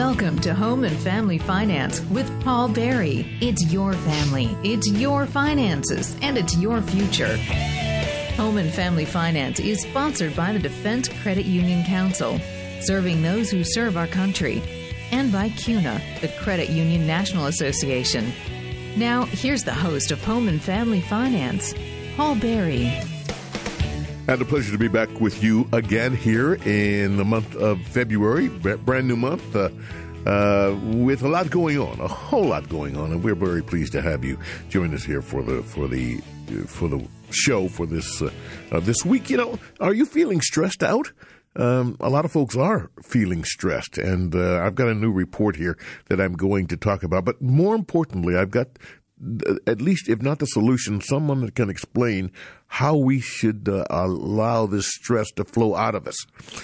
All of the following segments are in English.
Welcome to Home and Family Finance with Paul Berry. It's your family, it's your finances, and it's your future. Home and Family Finance is sponsored by the Defense Credit Union Council, serving those who serve our country, and by CUNA, the Credit Union National Association. Now, here's the host of Home and Family Finance, Paul Berry. And a pleasure to be back with you again here in the month of February, brand new month, with a lot going on, a whole lot going on, and we're very pleased to have you join us here for the show for this week. You know, are you feeling stressed out? A lot of folks are feeling stressed, and I've got a new report here that I'm going to talk about. But more importantly, I've got, at least if not the solution, someone that can explain how we should allow this stress to flow out of us.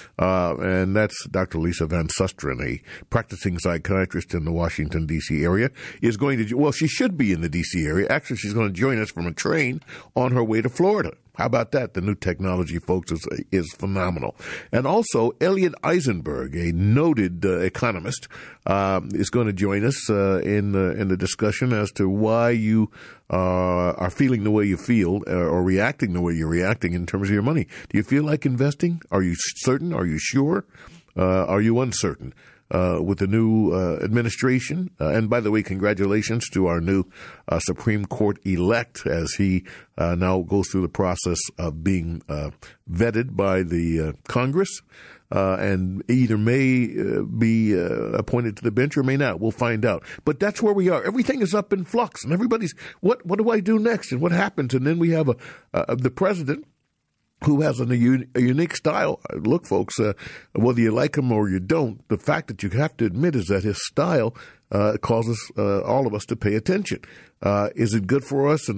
And that's Dr. Lisa Van Susteren, a practicing psychiatrist in the Washington, D.C. area, is going to, well, she should be in the D.C. area. Actually, she's going to join us from a train on her way to Florida. How about that? The new technology, folks, is phenomenal. And also, Elliot Eisenberg, a noted economist, is going to join us in the discussion as to why you are feeling the way you feel or reacting the way you're reacting in terms of your money. Do you feel like investing? Are you certain? Are you sure? Are you uncertain? With the new administration. And by the way, congratulations to our new Supreme Court elect as he now goes through the process of being vetted by the Congress and either may be appointed to the bench or may not. We'll find out. But that's where we are. Everything is up in flux, and everybody's, what do I do next, and what happens? And then we have the president, who has a unique style. Look, folks, whether you like him or you don't, the fact that you have to admit is that his style causes all of us to pay attention. Is it good for us,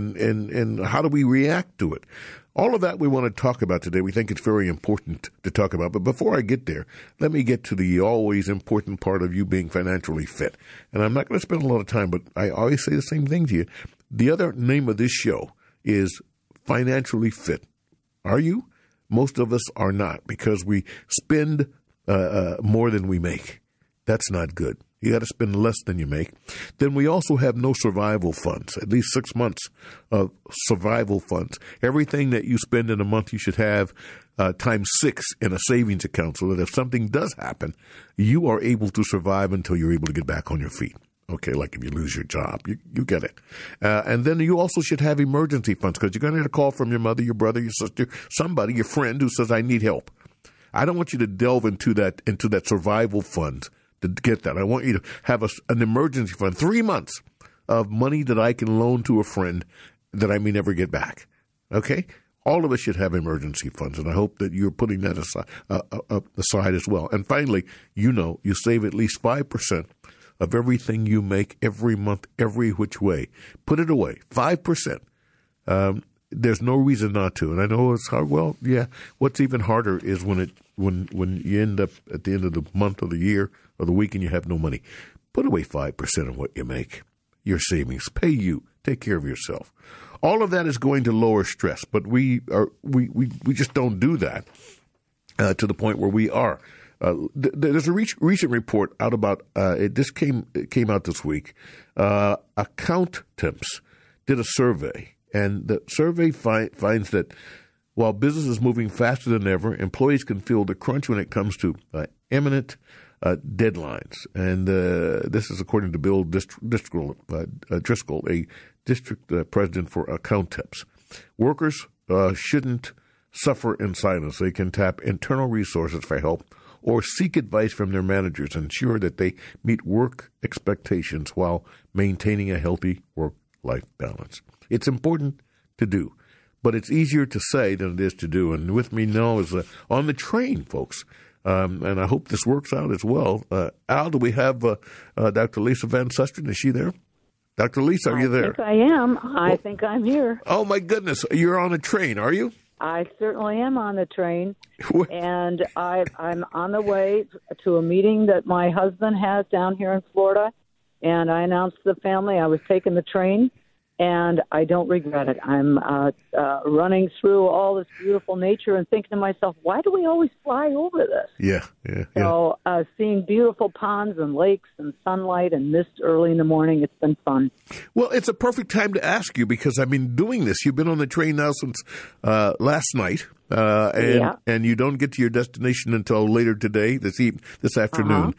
and how do we react to it? All of that we want to talk about today. We think it's very important to talk about. But before I get there, let me get to the always important part of you being financially fit. And I'm not going to spend a lot of time, but I always say the same thing to you. The other name of this show is Financially Fit. Are you? Most of us are not, because we spend more than we make. That's not good. You got to spend less than you make. Then we also have no survival funds, at least 6 months of survival funds. Everything that you spend in a month, you should have times 6 in a savings account, so that if something does happen, you are able to survive until you're able to get back on your feet. Okay, like if you lose your job, you get it. And then you also should have emergency funds, because you're going to get a call from your mother, your brother, your sister, somebody, your friend who says, I need help. I don't want you to delve into that survival fund to get that. I want you to have an emergency fund, 3 months of money that I can loan to a friend that I may never get back. Okay? All of us should have emergency funds, and I hope that you're putting that aside as well. And finally, you save at least 5% of everything you make every month, every which way. Put it away, 5%. There's no reason not to. And I know it's hard. Well, yeah. What's even harder is when you end up at the end of the month or the year or the week and you have no money. Put away 5% of what you make. Your savings. Pay you. Take care of yourself. All of that is going to lower stress, but we just don't do that to the point where we are. There's a recent report out about it came out this week. Accountants did a survey, and the survey finds that while business is moving faster than ever, employees can feel the crunch when it comes to imminent deadlines. And this is according to Bill Driscoll, a district president for accountants. Workers shouldn't suffer in silence. They can tap internal resources for help or seek advice from their managers and ensure that they meet work expectations while maintaining a healthy work-life balance. It's important to do, but it's easier to say than it is to do. And with me now is on the train, folks, and I hope this works out as well. Al, do we have Dr. Lisa Van Susteren? Is she there? Dr. Lisa, are you there? I think I am. I think I'm here. Oh, my goodness. You're on a train, are you? I certainly am on the train, and I'm on the way to a meeting that my husband has down here in Florida, and I announced to the family I was taking the train, and I don't regret it. I'm running through all this beautiful nature and thinking to myself, why do we always fly over this? Yeah. So seeing beautiful ponds and lakes and sunlight and mist early in the morning, it's been fun. Well, it's a perfect time to ask you because I've been doing this. You've been on the train now since last night, and you don't get to your destination until later today, this afternoon.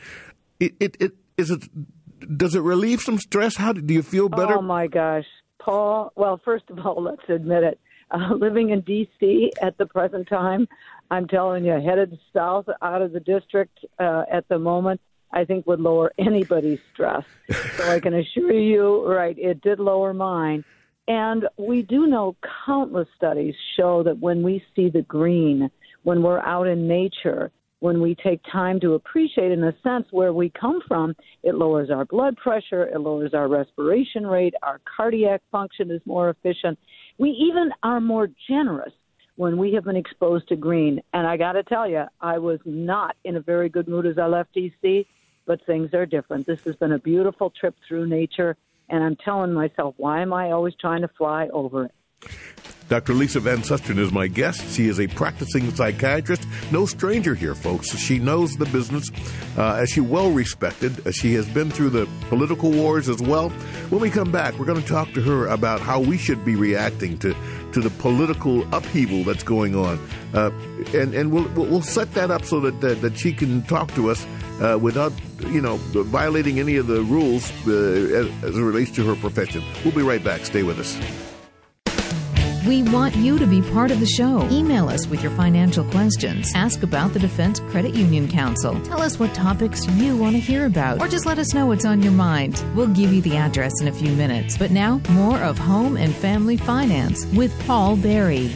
Does it relieve some stress? How do you feel better? Oh, my gosh. Paul, well, first of all, let's admit it. Living in D.C. at the present time, I'm telling you, headed south out of the district at the moment, I think would lower anybody's stress. So I can assure you, right, it did lower mine. And we do know countless studies show that when we see the green, when we're out in nature, when we take time to appreciate, in a sense, where we come from, it lowers our blood pressure, it lowers our respiration rate, our cardiac function is more efficient. We even are more generous when we have been exposed to green. And I got to tell you, I was not in a very good mood as I left D.C., but things are different. This has been a beautiful trip through nature, and I'm telling myself, why am I always trying to fly over it? Dr. Lisa Van Susteren is my guest. She is a practicing psychiatrist. No stranger here, folks. She knows the business. She's well respected. She has been through the political wars as well. When we come back, we're going to talk to her about how we should be reacting to the political upheaval that's going on. And we'll set that up so that she can talk to us without, violating any of the rules as it relates to her profession. We'll be right back. Stay with us. We want you to be part of the show. Email us with your financial questions. Ask about the Defense Credit Union Council. Tell us what topics you want to hear about. Or just let us know what's on your mind. We'll give you the address in a few minutes. But now, more of Home and Family Finance with Paul Berry.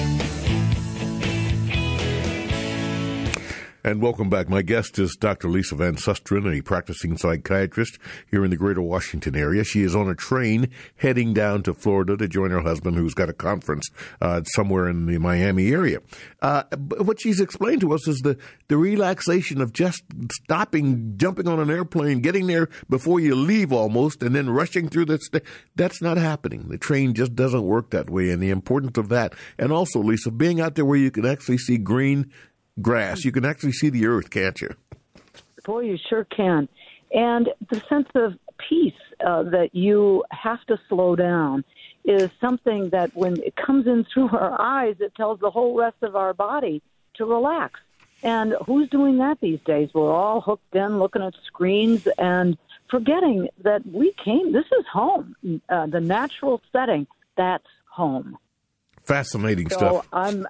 And welcome back. My guest is Dr. Lisa Van Susteren, a practicing psychiatrist here in the greater Washington area. She is on a train heading down to Florida to join her husband, who's got a conference somewhere in the Miami area. What she's explained to us is the relaxation of just stopping, jumping on an airplane, getting there before you leave almost, and then rushing through this. That's not happening. The train just doesn't work that way, and the importance of that. And also, Lisa, being out there where you can actually see green grass. You can actually see the earth, can't you? Boy, you sure can. And the sense of peace that you have to slow down is something that when it comes in through our eyes, it tells the whole rest of our body to relax. And who's doing that these days? We're all hooked in, looking at screens and forgetting that this is home. The natural setting, that's home. Fascinating so stuff. I'm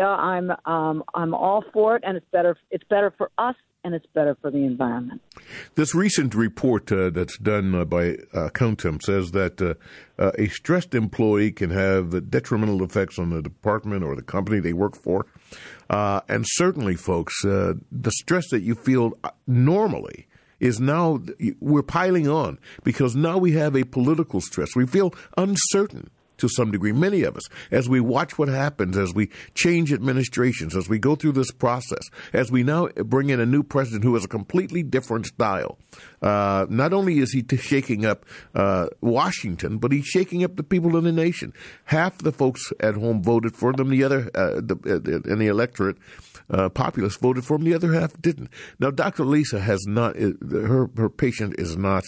all for it, and it's better for us, and it's better for the environment. This recent report that's done by Countum says that a stressed employee can have detrimental effects on the department or the company they work for, and certainly, folks, the stress that you feel normally is now we're piling on because now we have a political stress. We feel uncertain. To some degree, many of us, as we watch what happens, as we change administrations, as we go through this process, as we now bring in a new president who has a completely different style. Not only is he shaking up Washington, but he's shaking up the people in the nation. Half the folks at home voted for them, the other in the electorate. Populace voted for him, the other half didn't. Now, Dr. Lisa has not. Her patient is not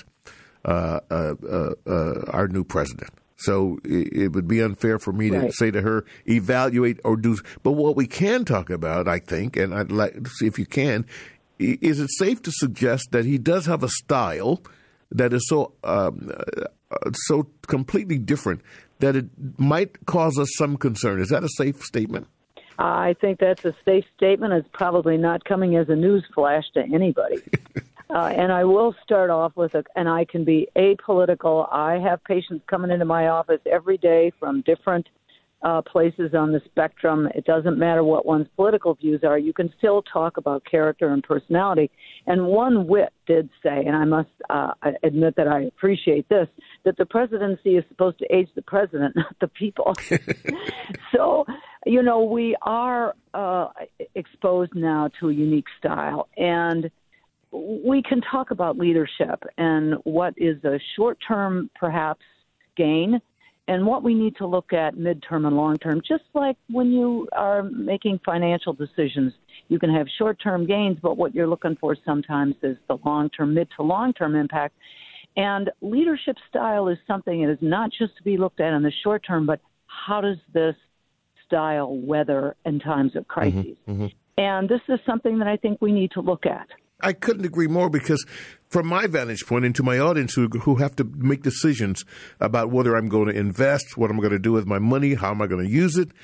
our new president. So it would be unfair for me to say to her, evaluate or do. But what we can talk about, I think, and I'd like to see if you can, is it safe to suggest that he does have a style that is so completely different that it might cause us some concern? Is that a safe statement? I think that's a safe statement. It's probably not coming as a news flash to anybody. And I will start off with, and I can be apolitical. I have patients coming into my office every day from different places on the spectrum. It doesn't matter what one's political views are. You can still talk about character and personality. And one wit did say, and I must admit that I appreciate this, that the presidency is supposed to age the president, not the people. So, we are exposed now to a unique style. And we can talk about leadership and what is a short-term, perhaps, gain and what we need to look at midterm and long term, just like when you are making financial decisions. You can have short-term gains, but what you're looking for sometimes is the long-term, mid to long-term impact. And leadership style is something that is not just to be looked at in the short term, but how does this style weather in times of crises? And this is something that I think we need to look at. I couldn't agree more, because from my vantage point, and to my audience who have to make decisions about whether I'm going to invest, what I'm going to do with my money, how am I going to use it,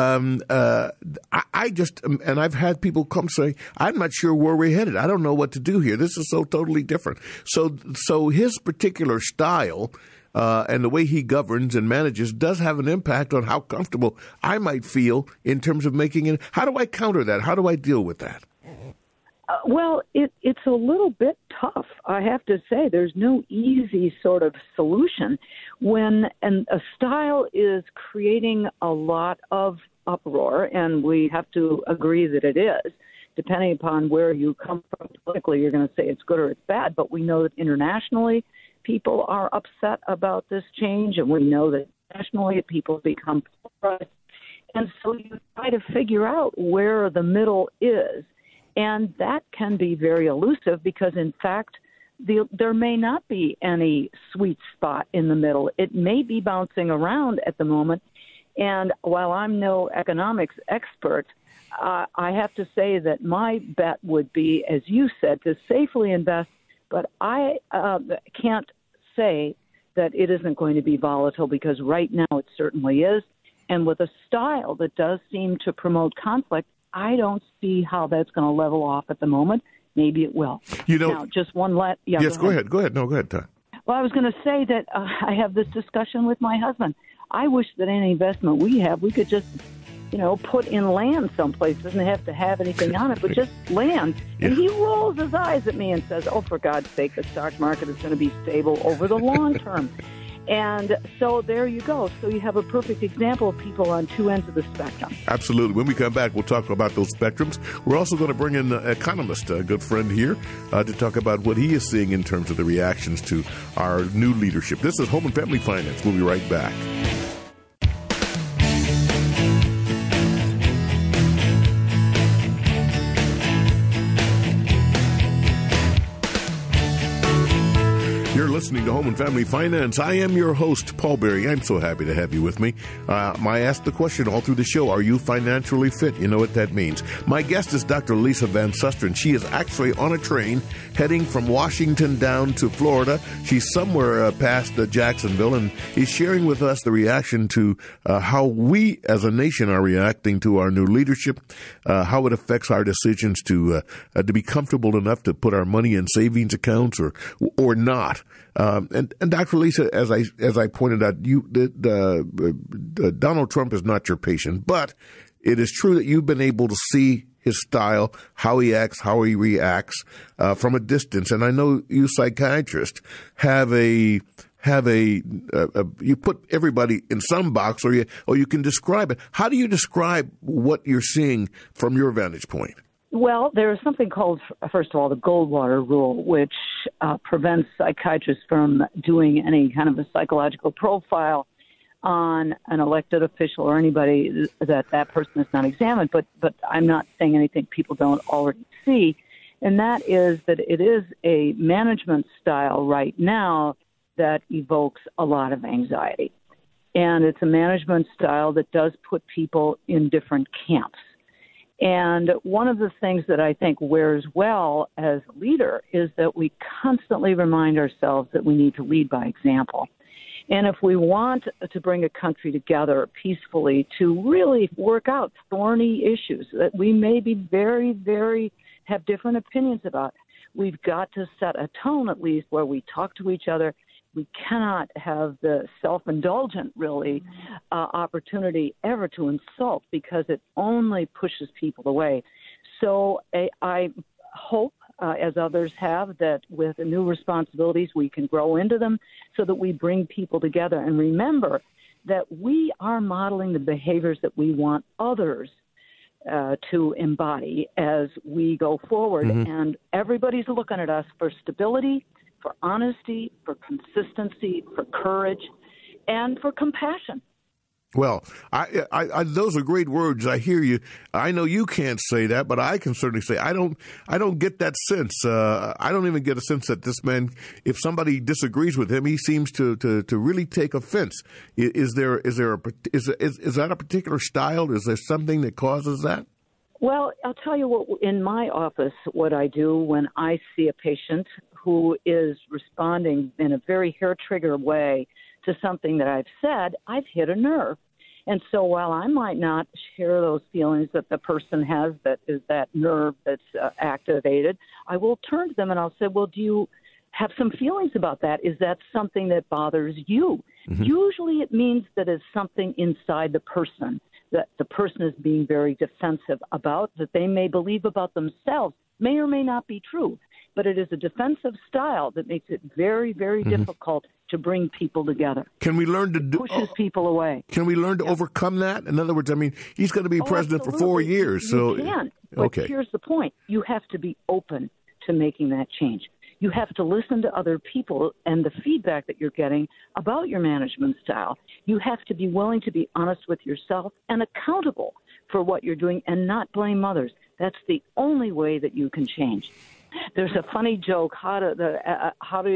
I just, and I've had people come say, I'm not sure where we're headed. I don't know what to do here. This is so totally different. So his particular style and the way he governs and manages does have an impact on how comfortable I might feel in terms of making it. How do I counter that? How do I deal with that? Well, it's a little bit tough, I have to say. There's no easy sort of solution when a style is creating a lot of uproar, and we have to agree that it is. Depending upon where you come from politically, you're going to say it's good or it's bad, but we know that internationally people are upset about this change, and we know that nationally people become polarized. And so you try to figure out where the middle is. And that can be very elusive because, in fact, there may not be any sweet spot in the middle. It may be bouncing around at the moment. And while I'm no economics expert, I have to say that my bet would be, as you said, to safely invest. But I can't say that it isn't going to be volatile, because right now it certainly is. And with a style that does seem to promote conflict, I don't see how that's going to level off at the moment. Maybe it will. Now, just one Yes, go ahead. Go ahead. No, go ahead, Ty. Well, I was going to say that I have this discussion with my husband. I wish that any investment we have, we could just, put in land someplace. Doesn't have to have anything on it, but just land. Yeah. And he rolls his eyes at me and says, "Oh, for God's sake, the stock market is going to be stable over the long term." And so there you go. So you have a perfect example of people on two ends of the spectrum. Absolutely. When we come back, we'll talk about those spectrums. We're also going to bring in an economist, a good friend here, to talk about what he is seeing in terms of the reactions to our new leadership. This is Home and Family Finance. We'll be right back. You're listening to Home and Family Finance. I am your host, Paul Berry. I'm so happy to have you with me. I ask the question all through the show, are you financially fit? You know what that means. My guest is Dr. Lisa Van Susteren. She is actually on a train heading from Washington down to Florida. She's somewhere past Jacksonville, and is sharing with us the reaction to how we as a nation are reacting to our new leadership, how it affects our decisions to be comfortable enough to put our money in savings accounts or not. And Dr. Lisa, as I pointed out, Donald Trump is not your patient, but it is true that you've been able to see his style, how he acts, how he reacts from a distance. And I know you psychiatrists have you put everybody in some box, or you can describe it. How do you describe what you're seeing from your vantage point? Well, there is something called, first of all, the Goldwater Rule, which prevents psychiatrists from doing any kind of a psychological profile on an elected official or anybody that person is not examined. But I'm not saying anything people don't already see, and that is that it is a management style right now that evokes a lot of anxiety. And it's a management style that does put people in different camps. And one of the things that I think wears well as a leader is that we constantly remind ourselves that we need to lead by example. And if we want to bring a country together peacefully to really work out thorny issues that we may be very, very have different opinions about, we've got to set a tone at least where we talk to each other. We cannot have the self-indulgent, really, opportunity ever to insult, because it only pushes people away. So I hope, as others have, that with the new responsibilities we can grow into them so that we bring people together. And remember that we are modeling the behaviors that we want others to embody as we go forward. Mm-hmm. And everybody's looking at us for stability, for honesty, for consistency, for courage. and for compassion. Well, I those are great words. I hear you. I know you can't say that, but I can certainly say I don't get that sense. I don't even get a sense that this man, if somebody disagrees with him, he seems to really take offense. Is that a particular style? Is there something that causes that? Well, I'll tell you what, in my office, what I do when I see a patient who is responding in a very hair-trigger way to something that I've said, I've hit a nerve. And so while I might not share those feelings that the person has, that is that nerve that's activated, I will turn to them and I'll say, well, do you have some feelings about that? Is that something that bothers you? Mm-hmm. Usually it means that it's something inside the person that the person is being very defensive about, that they may believe about themselves, may or may not be true. But it is a defensive style that makes it very, very difficult to bring people together. Can we learn to do? Pushes people away. Can we learn to overcome that? In other words, I mean, he's going to be president for 4 years. So you can. But here's the point: you have to be open to making that change. You have to listen to other people and the feedback that you're getting about your management style. You have to be willing to be honest with yourself and accountable for what you're doing, and not blame others. That's the only way that you can change. There's a funny joke. My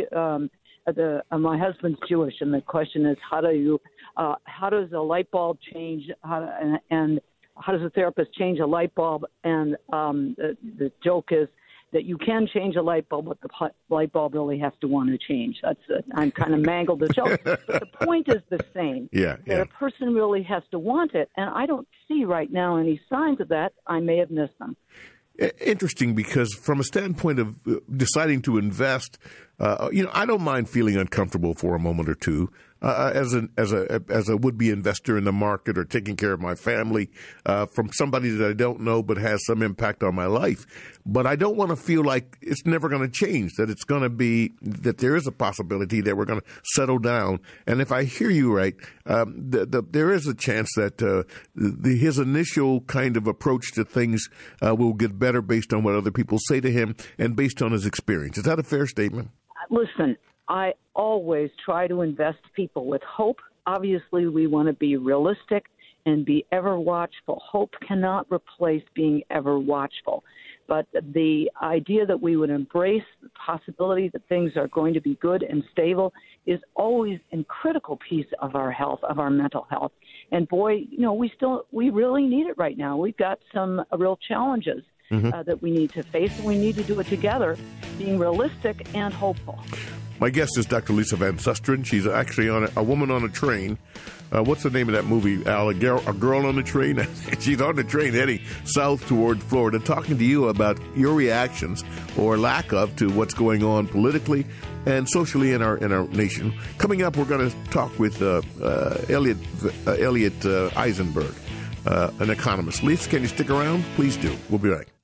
husband's Jewish, and the question is, how does a light bulb change? And how does a therapist change a light bulb? And the joke is that you can change a light bulb, but the light bulb really has to want to change. I'm kind of mangled the joke, but the point is the same. That a person really has to want it, and I don't see right now any signs of that. I may have missed them. Interesting, because from a standpoint of deciding to invest, I don't mind feeling uncomfortable for a moment or two as a would-be investor in the market or taking care of my family from somebody that I don't know but has some impact on my life. But I don't want to feel like it's never going to change, that it's going to be that there is a possibility that we're going to settle down. And if I hear you right, there is a chance that his initial kind of approach to things will get better based on what other people say to him and based on his experience. Is that a fair statement? Listen, I always try to invest people with hope. Obviously, we want to be realistic and be ever watchful. Hope cannot replace being ever watchful. But the idea that we would embrace the possibility that things are going to be good and stable is always a critical piece of our health, of our mental health. And boy, we really need it right now. We've got some real challenges that we need to face, and we need to do it together, being realistic and hopeful. My guest is Dr. Lisa Van Susteren. She's actually on a woman on a train. What's the name of that movie, Al? A girl on a train? She's on the train heading south toward Florida, talking to you about your reactions or lack of to what's going on politically and socially in our nation. Coming up, we're going to talk with Elliot Eisenberg, an economist. Lisa, can you stick around? Please do. We'll be right back.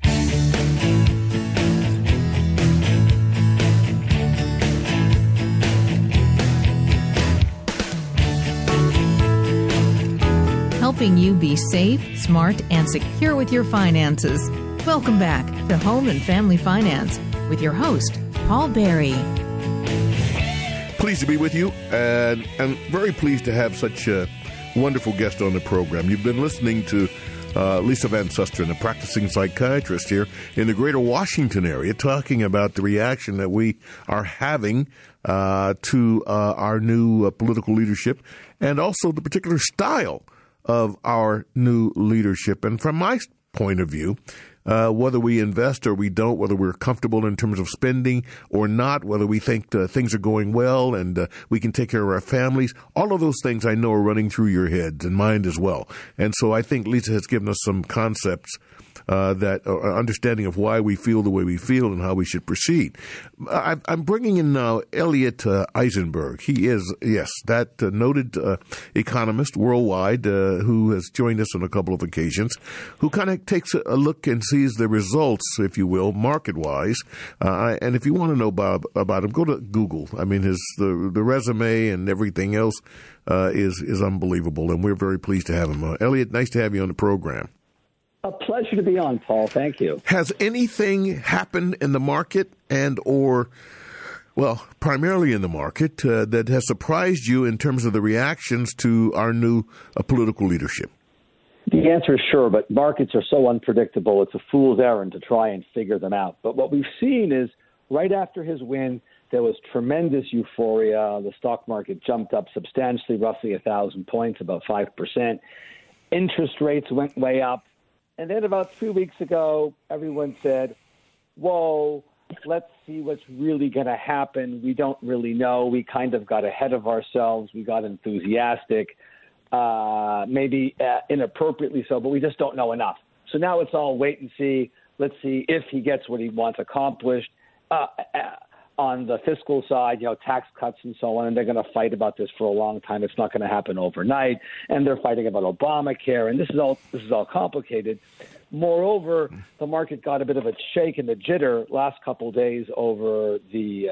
Helping you be safe, smart, and secure with your finances. Welcome back to Home and Family Finance with your host, Paul Berry. Pleased to be with you, and I'm very pleased to have such a wonderful guest on the program. You've been listening to Lisa Van Susteren, a practicing psychiatrist here in the greater Washington area, talking about the reaction that we are having to our new political leadership and also the particular style of our new leadership. And from my point of view, whether we invest or we don't, whether we're comfortable in terms of spending or not, whether we think things are going well and we can take care of our families, all of those things I know are running through your heads and mind as well. And so I think Lisa has given us some concepts that understanding of why we feel the way we feel and how we should proceed. I'm bringing in now Elliot Eisenberg. He is, yes, that noted economist worldwide who has joined us on a couple of occasions, who kind of takes a look and sees the results, if you will, market-wise. And if you want to know about him, go to Google. I mean, the resume and everything else is unbelievable, and we're very pleased to have him. Elliot, nice to have you on the program. A pleasure to be on, Paul. Thank you. Has anything happened in the market and or well, primarily in the market, that has surprised you in terms of the reactions to our new political leadership? The answer is sure, but markets are so unpredictable, it's a fool's errand to try and figure them out. But what we've seen is right after his win, there was tremendous euphoria. The stock market jumped up substantially, roughly 1,000 points, about 5%. Interest rates went way up. And then about 3 weeks ago, everyone said, whoa, let's see what's really going to happen. We don't really know. We kind of got ahead of ourselves. We got enthusiastic, maybe inappropriately so, but we just don't know enough. So now it's all wait and see. Let's see if he gets what he wants accomplished. On the fiscal side, tax cuts and so on, and they're going to fight about this for a long time. It's not going to happen overnight, and they're fighting about Obamacare, and this is all complicated. Moreover, the market got a bit of a shake and a jitter last couple of days over the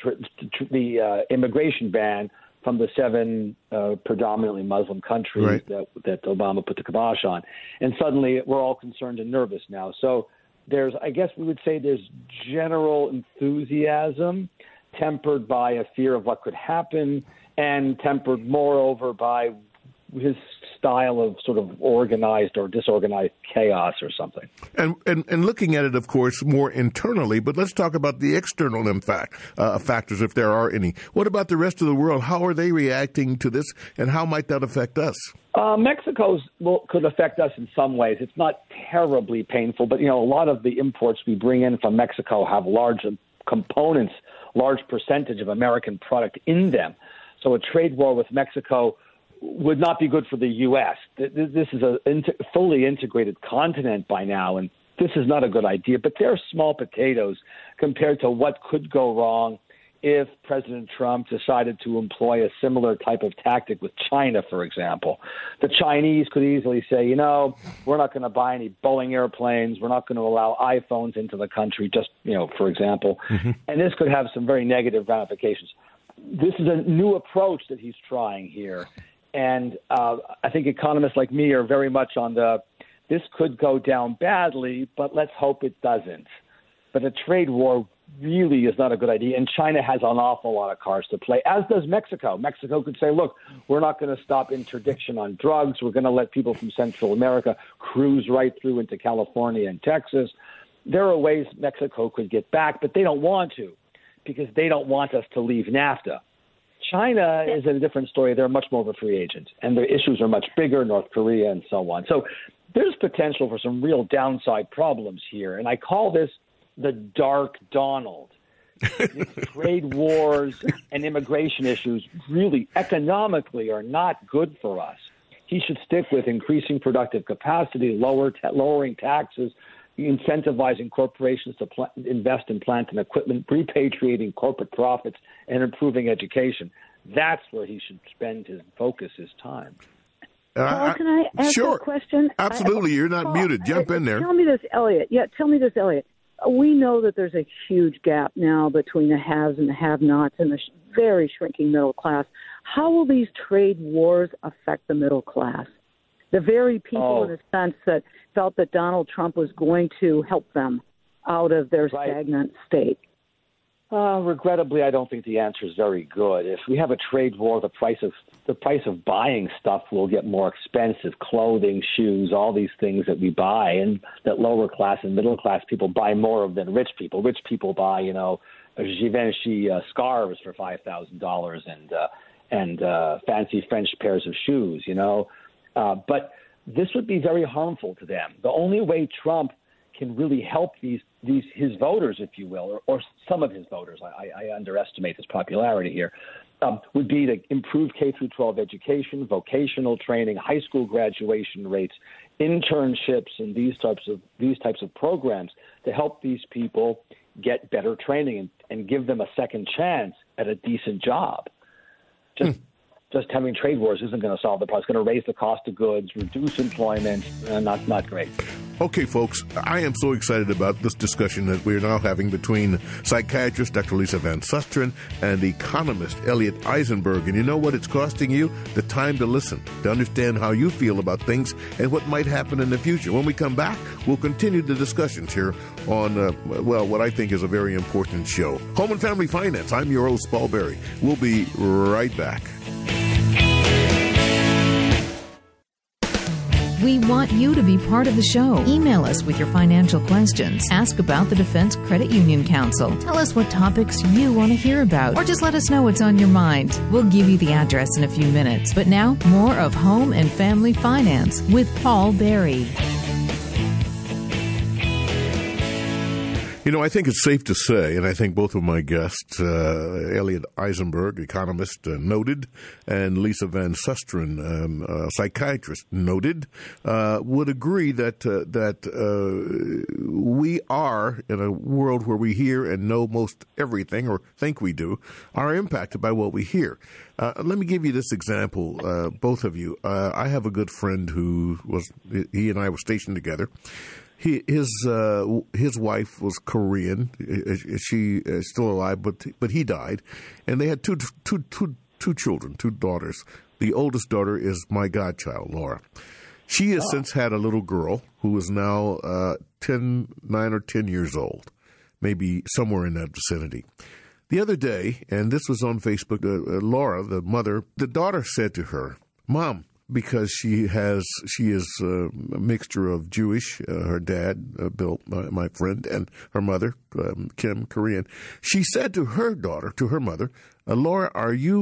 immigration ban from the 7 predominantly Muslim countries that Obama put the kibosh on, and suddenly we're all concerned and nervous now. So I guess we would say there's general enthusiasm tempered by a fear of what could happen and tempered moreover by his style of sort of organized or disorganized chaos or something. And looking at it, of course, more internally, but let's talk about the external factors, if there are any. What about the rest of the world? How are they reacting to this, and how might that affect us? Mexico's could affect us in some ways. It's not terribly painful, but, a lot of the imports we bring in from Mexico have large components, large percentage of American product in them. So a trade war with Mexico would not be good for the U.S. This is a fully integrated continent by now, and this is not a good idea. But they're small potatoes compared to what could go wrong if President Trump decided to employ a similar type of tactic with China, for example. The Chinese could easily say, we're not going to buy any Boeing airplanes. We're not going to allow iPhones into the country, just, for example. Mm-hmm. And this could have some very negative ramifications. This is a new approach that he's trying here. And I think economists like me are very much on this could go down badly, but let's hope it doesn't. But a trade war really is not a good idea. And China has an awful lot of cards to play, as does Mexico. Mexico could say, look, we're not going to stop interdiction on drugs. We're going to let people from Central America cruise right through into California and Texas. There are ways Mexico could get back, but they don't want to because they don't want us to leave NAFTA. China is a different story. They're much more of a free agent, and their issues are much bigger, North Korea and so on. So there's potential for some real downside problems here, and I call this the Dark Donald. These trade wars and immigration issues really economically are not good for us. He should stick with increasing productive capacity, lowering taxes, incentivizing corporations to invest in plant and equipment, repatriating corporate profits, and improving education. That's where he should spend his focus, his time. Paul, can I ask a question? Absolutely. You're not muted. Jump in there. Tell me this, Elliot. We know that there's a huge gap now between the haves and the have-nots and the very shrinking middle class. How will these trade wars affect the middle class? The very people, in a sense, that felt that Donald Trump was going to help them out of their stagnant state. Regrettably, I don't think the answer is very good. If we have a trade war, the price of buying stuff will get more expensive. Clothing, shoes, all these things that we buy, and that lower class and middle class people buy more of than rich people. Rich people buy, Givenchy scarves for $5,000 and fancy French pairs of shoes. But this would be very harmful to them. The only way Trump can really help his voters, if you will, or some of his voters, I underestimate his popularity here, would be to improve K-12 education, vocational training, high school graduation rates, internships, and these types of programs to help these people get better training and give them a second chance at a decent job. Just having trade wars isn't going to solve the problem. It's going to raise the cost of goods, reduce employment, not great. Okay, folks, I am so excited about this discussion that we're now having between psychiatrist Dr. Lisa Van Susteren and economist Elliot Eisenberg. And you know what? It's costing you the time to listen, to understand how you feel about things and what might happen in the future. When we come back, we'll continue the discussions here on, what I think is a very important show. Home and Family Finance. I'm your host, Paul Berry. We'll be right back. We want you to be part of the show. Email us with your financial questions. Ask about the Defense Credit Union Council. Tell us what topics you want to hear about. Or just let us know what's on your mind. We'll give you the address in a few minutes. But now, more of Home and Family Finance with Paul Berry. You know, I think it's safe to say, and I think both of my guests, Elliot Eisenberg, economist, noted, and Lisa Van Susteren, psychiatrist, noted, would agree that we are, in a world where we hear and know most everything, or think we do, are impacted by what we hear. Let me give you this example, both of you. I have a good friend he and I were stationed together. His wife was Korean. She is still alive, but he died, and they had two children, two daughters. The oldest daughter is my godchild, Laura. She has since had a little girl who is now 9 or 10 years old, maybe somewhere in that vicinity. The other day, and this was on Facebook, Laura, the daughter said to her, "Mom," because she is a mixture of Jewish, her dad, Bill, my friend, and her mother, Kim, Korean. She said to her mother, "Laura,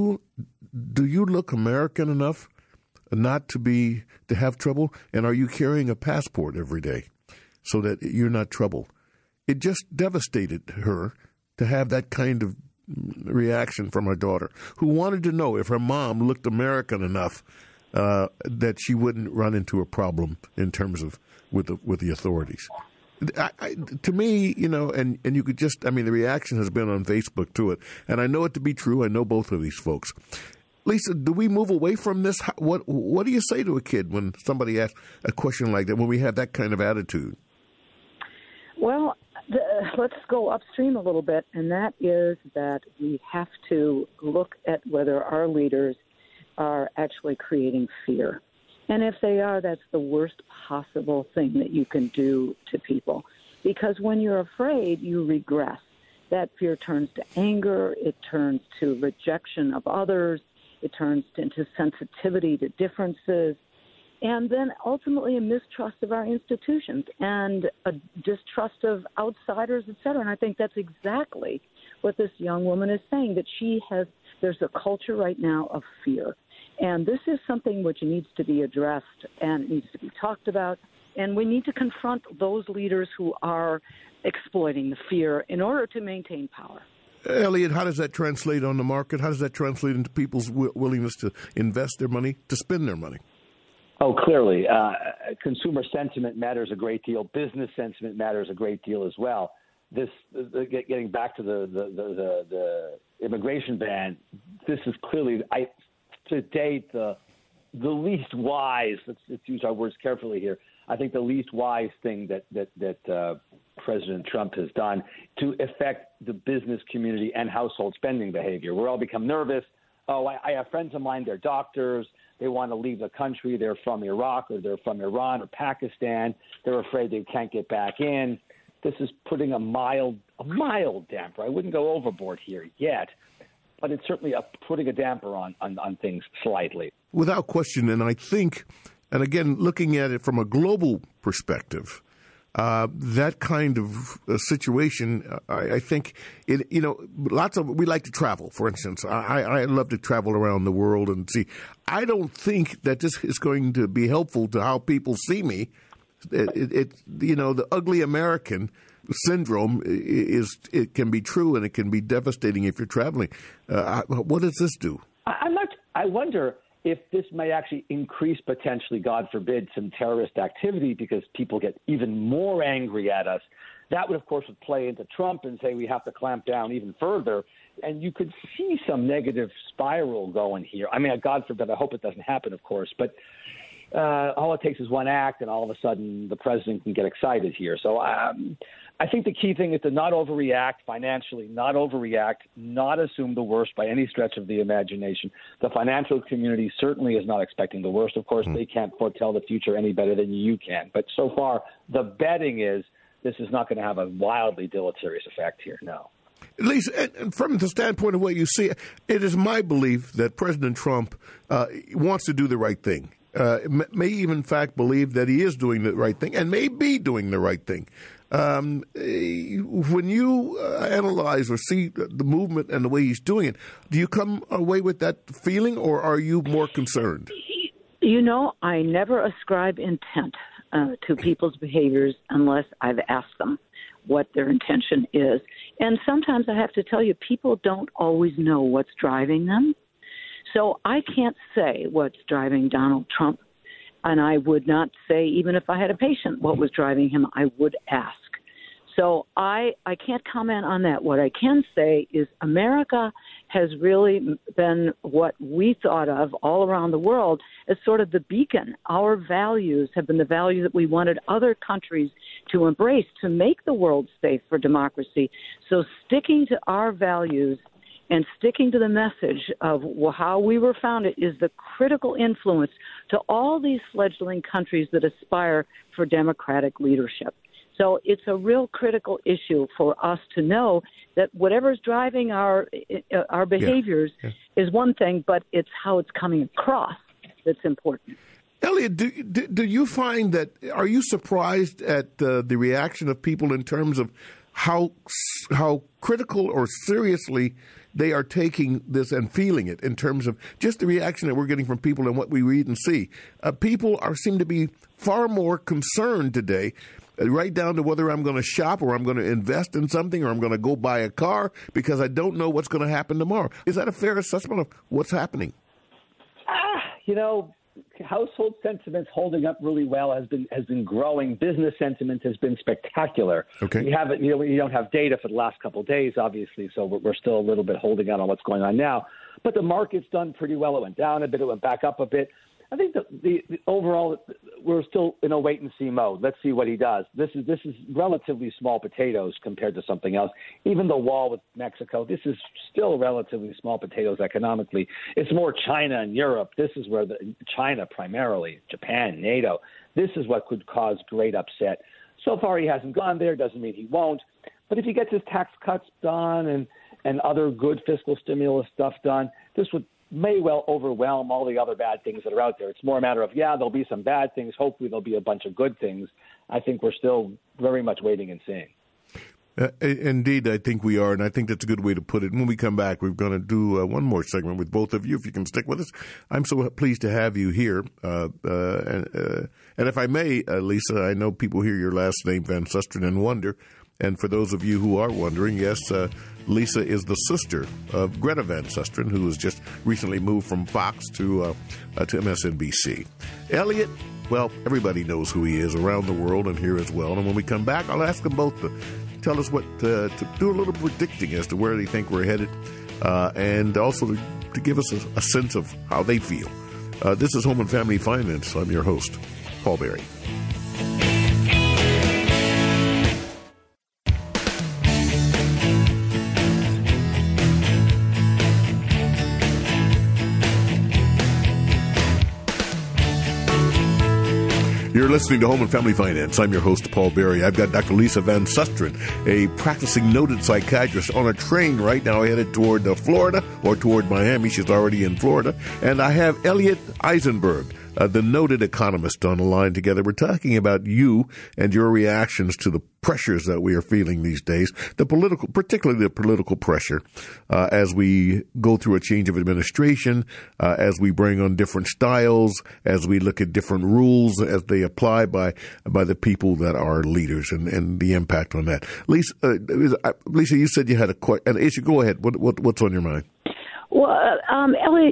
do you look American enough not to have trouble? And are you carrying a passport every day so that you're not troubled?" It just devastated her to have that kind of reaction from her daughter, who wanted to know if her mom looked American enough that she wouldn't run into a problem in terms of with the authorities. To me, and you could just, the reaction has been on Facebook to it, and I know it to be true. I know both of these folks. Lisa, do we move away from this? What do you say to a kid when somebody asks a question like that, when we have that kind of attitude? Well, let's go upstream a little bit, and that is that we have to look at whether our leaders are actually creating fear. And if they are, that's the worst possible thing that you can do to people. Because when you're afraid, you regress. That fear turns to anger, it turns to rejection of others, it turns into sensitivity to differences, and then ultimately a mistrust of our institutions and a distrust of outsiders, et cetera. And I think that's exactly what this young woman is saying, that there's a culture right now of fear. And this is something which needs to be addressed and needs to be talked about. And we need to confront those leaders who are exploiting the fear in order to maintain power. Elliot, how does that translate on the market? How does that translate into people's willingness to invest their money, to spend their money? Oh, clearly. Consumer sentiment matters a great deal. Business sentiment matters a great deal as well. Getting back to the immigration ban, this is clearly, to date, the least wise. Let's use our words carefully here. I think the least wise thing that President Trump has done to affect the business community and household spending behavior. We're all become nervous. Oh, I have friends of mine, they're doctors. They want to leave the country. They're from Iraq or they're from Iran or Pakistan. They're afraid they can't get back in. This is putting a mild damper. I wouldn't go overboard here yet, but it's certainly putting a damper on things slightly. Without question, and I think, and again, looking at it from a global perspective, that kind of situation, I think, we like to travel, for instance. I love to travel around the world and see. I don't think that this is going to be helpful to how people see me. The ugly American syndrome it can be true and it can be devastating if you're traveling. What does this do? I wonder if this may actually increase potentially, God forbid, some terrorist activity because people get even more angry at us. That would, of course, play into Trump and say we have to clamp down even further. And you could see some negative spiral going here. I mean, God forbid, I hope it doesn't happen, of course. But all it takes is one act, and all of a sudden the president can get excited here. So I think the key thing is to not overreact financially, not assume the worst by any stretch of the imagination. The financial community certainly is not expecting the worst. Of course, they can't foretell the future any better than you can. But so far, the betting is this is not going to have a wildly deleterious effect here, no. At least from the standpoint of what you see, it is my belief that President Trump wants to do the right thing. May even, in fact, believe that he is doing the right thing and may be doing the right thing. When you analyze or see the movement and the way he's doing it, do you come away with that feeling, or are you more concerned? You know, I never ascribe intent to people's behaviors unless I've asked them what their intention is. And sometimes I have to tell you, people don't always know what's driving them. So I can't say what's driving Donald Trump, and I would not say, even if I had a patient, what was driving him. I would ask. So I can't comment on that. What I can say is America has really been what we thought of all around the world as sort of the beacon. Our values have been the values that we wanted other countries to embrace to make the world safe for democracy. So sticking to our values and sticking to the message of how we were founded is the critical influence to all these fledgling countries that aspire for democratic leadership. So it's a real critical issue for us to know that whatever's driving our behaviors is one thing, but it's how it's coming across that's important. Elliot, do you find that, are you surprised at the reaction of people in terms of how critical or seriously they are taking this and feeling it, in terms of just the reaction that we're getting from people and what we read and see? People seem to be far more concerned today, right down to whether I'm going to shop or I'm going to invest in something or I'm going to go buy a car because I don't know what's going to happen tomorrow. Is that a fair assessment of what's happening? You know, household sentiment's holding up really well, has been growing. Business sentiment has been spectacular. Okay. We don't have data for the last couple of days, obviously, so we're still a little bit holding out on what's going on now. But the market's done pretty well. It went down a bit. It went back up a bit. I think the overall, we're still in a wait-and-see mode. Let's see what he does. This is relatively small potatoes compared to something else. Even the wall with Mexico, this is still relatively small potatoes economically. It's more China and Europe. This is where China primarily, Japan, NATO, this is what could cause great upset. So far he hasn't gone there. Doesn't mean he won't. But if he gets his tax cuts done and other good fiscal stimulus stuff done, this may well overwhelm all the other bad things that are out there. It's more a matter of, there'll be some bad things. Hopefully there'll be a bunch of good things. I think we're still very much waiting and seeing. Indeed, I think we are, and I think that's a good way to put it. When we come back, we're going to do one more segment with both of you, if you can stick with us. I'm so pleased to have you here. And if I may, Lisa, I know people hear your last name, Van Susteren, and wonder. And for those of you who are wondering, yes, Lisa is the sister of Greta Van Susteren, who has just recently moved from Fox to MSNBC. Elliot, well, everybody knows who he is around the world and here as well. And when we come back, I'll ask them both to tell us to do a little predicting as to where they think we're headed, and also to give us a sense of how they feel. This is Home and Family Finance. I'm your host, Paul Berry. You're listening to Home and Family Finance. I'm your host, Paul Berry. I've got Dr. Lisa Van Susteren, a practicing noted psychiatrist, on a train right now headed toward Florida or toward Miami. She's already in Florida. And I have Elliot Eisenberg, the noted economist, on the line together. We're talking about you and your reactions to the pressures that we are feeling these days, particularly the political pressure, as we go through a change of administration, as we bring on different styles, as we look at different rules as they apply by the people that are leaders, and the impact on that. Lisa, you said you had an issue. Go ahead. What's on your mind? Well, Elliot,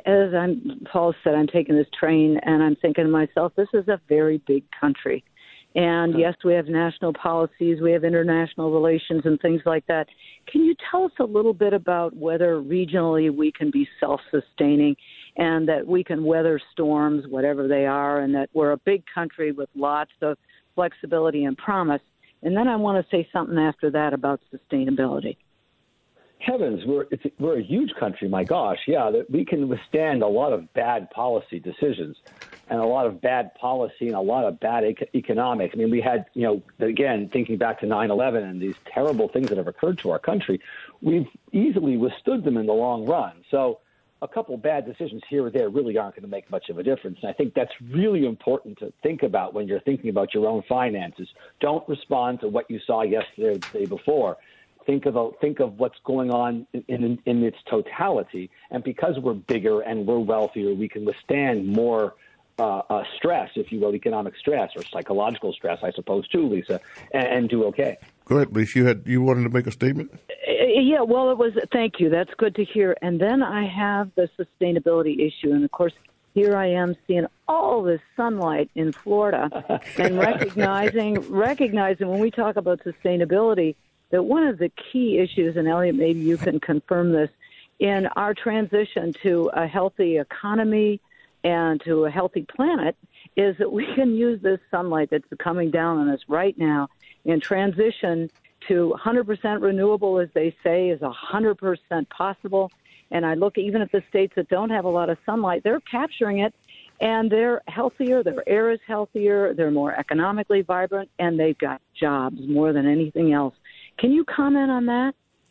Paul said, I'm taking this train and I'm thinking to myself, this is a very big country. And yes, we have national policies, we have international relations and things like that. Can you tell us a little bit about whether regionally we can be self-sustaining and that we can weather storms, whatever they are, and that we're a big country with lots of flexibility and promise? And then I want to say something after that about sustainability. Heavens, we're a huge country, my gosh. Yeah, that we can withstand a lot of bad policy decisions and a lot of bad policy and a lot of bad economics. I mean, we had, again, thinking back to 9/11 and these terrible things that have occurred to our country, we've easily withstood them in the long run. So a couple bad decisions here or there really aren't going to make much of a difference. And I think that's really important to think about when you're thinking about your own finances. Don't respond to what you saw yesterday or the day before. Think of what's going on in its totality. And because we're bigger and we're wealthier, we can withstand more stress, if you will, economic stress or psychological stress, I suppose, too, Lisa, and do okay. Go ahead, Lisa. You wanted to make a statement? Yeah, well, thank you. That's good to hear. And then I have the sustainability issue. And, of course, here I am seeing all this sunlight in Florida and recognizing when we talk about sustainability that one of the key issues, and Elliot, maybe you can confirm this, in our transition to a healthy economy and to a healthy planet is that we can use this sunlight that's coming down on us right now and transition to 100% renewable, as they say, is 100% possible. And I look even at the states that don't have a lot of sunlight, they're capturing it, and they're healthier, their air is healthier, they're more economically vibrant, and they've got jobs more than anything else. Can you comment on that?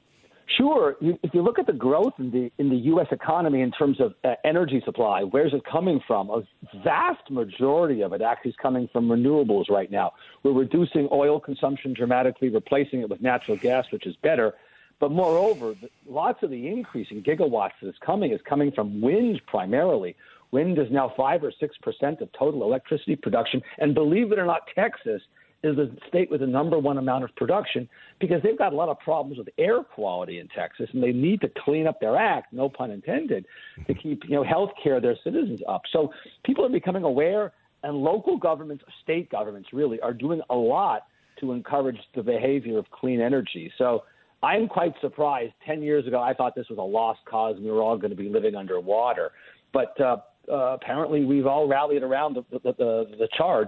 Sure. If you look at the growth in the U.S. economy in terms of energy supply, where's it coming from? A vast majority of it actually is coming from renewables right now. We're reducing oil consumption dramatically, replacing it with natural gas, which is better. But moreover, lots of the increase in gigawatts that is coming from wind primarily. Wind is now 5 or 6% of total electricity production. And believe it or not, Texas is the state with the number one amount of production because they've got a lot of problems with air quality in Texas, and they need to clean up their act, no pun intended, to keep health care their citizens up. So people are becoming aware, and local governments, state governments really, are doing a lot to encourage the behavior of clean energy. So I'm quite surprised. 10 years ago, I thought this was a lost cause and we were all going to be living underwater. But apparently we've all rallied around the charge,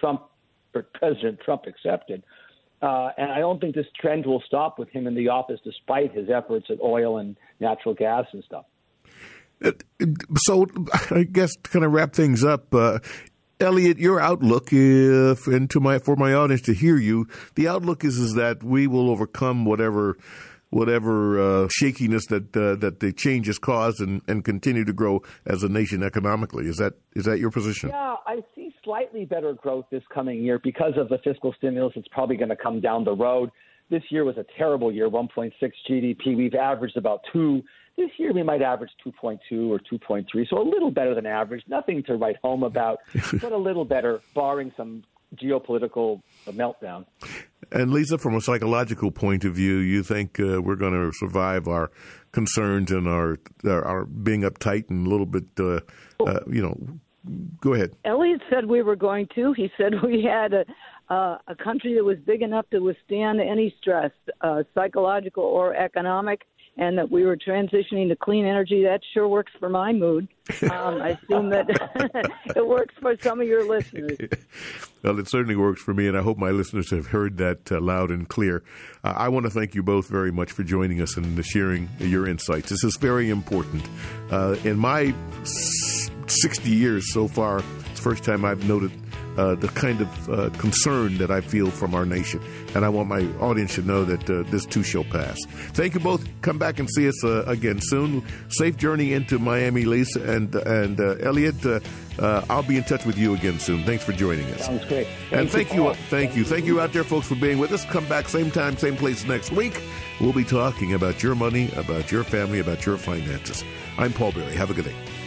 President Trump accepted. And I don't think this trend will stop with him in the office despite his efforts at oil and natural gas and stuff. So I guess to kind of wrap things up, Elliot, your outlook, for my audience to hear you, the outlook is that we will overcome whatever shakiness that the changes cause and continue to grow as a nation economically. Is that your position? Yeah, I see slightly better growth this coming year because of the fiscal stimulus. It's probably going to come down the road. This year was a terrible year, 1.6 GDP. We've averaged about 2. This year we might average 2.2 or 2.3, so a little better than average. Nothing to write home about, but a little better, barring some geopolitical meltdown. And Lisa, from a psychological point of view, you think we're going to survive our concerns and our being uptight and a little bit, go ahead. Elliot said we were going to. He said we had a country that was big enough to withstand any stress, psychological or economic, and that we were transitioning to clean energy. That sure works for my mood. I assume that it works for some of your listeners. Well, it certainly works for me, and I hope my listeners have heard that loud and clear. I want to thank you both very much for joining us and sharing your insights. This is very important. In my 60 years so far, it's the first time I've noted the kind of concern that I feel from our nation. And I want my audience to know that this too shall pass. Thank you both. Come back and see us again soon. Safe journey into Miami, Lisa and Elliot. I'll be in touch with you again soon. Thanks for joining us. Sounds great. Thank you out there, folks, for being with us. Come back same time, same place next week. We'll be talking about your money, about your family, about your finances. I'm Paul Berry. Have a good day.